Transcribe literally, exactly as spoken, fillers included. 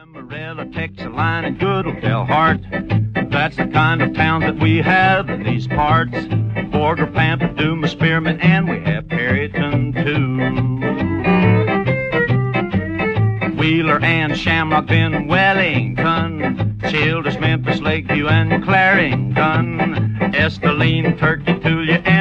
Amarillo, Texaline, and good old Delhart. That's the kind of towns that we have in these parts. Borger, Pampaduma, Spearman, and we have Perryton too. Wheeler and Shamrock, then Wellington, Childress, Memphis, Lakeview, and Clarendon, Esteline, Turkey, Tulia, and